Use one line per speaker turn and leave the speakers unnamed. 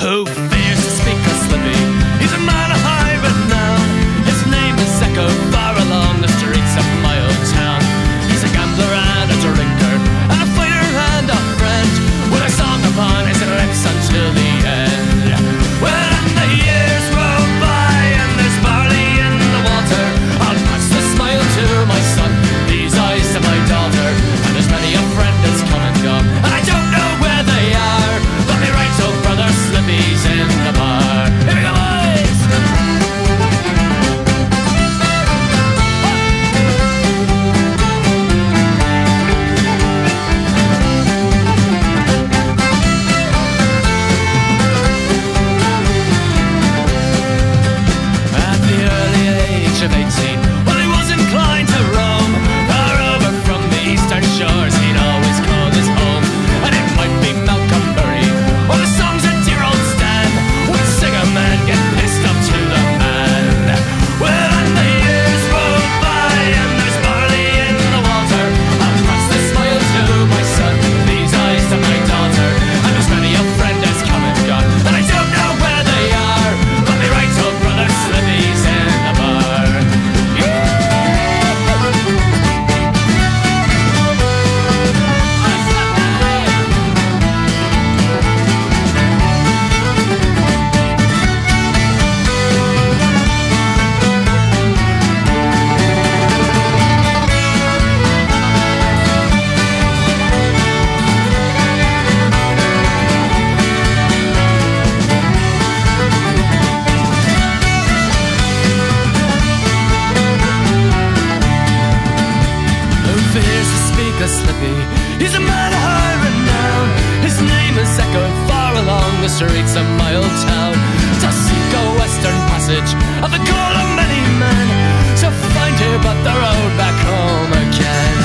Who fears to speak of Slippy? He's a man of high renown. His name is Echo, far along the streets of my old town. He's a gambler and a drinker, and a fighter and a friend, with a song upon his lips until the end. When the years roll by and there's barley in the water, I'll pass the smile to my son, these eyes to my daughter. And there's many a friend that's come and gone, and I don't know where they are, but me right old brother Slippy's in the bar. Here we go, boys! At the early age of 18, well, he was inclined to roam far over from the eastern shores. He'd always call his home, and it might be Malcolm Murray or the songs of dear old Stan would sing 'em and get pissed up to the man. Well, and the years roll by and there's barley in the water, I'll pass the smile to my son, these eyes to my daughter. And there's many a friend that's come and gone, and I don't know where they are, but me right old brother Slippy's in the bar. Who fears to speak of Slippy? He's a man of high renown. His name is echoed far along the streets of my old town. To seek a western passage of the call of many men, to find you but the road back home again.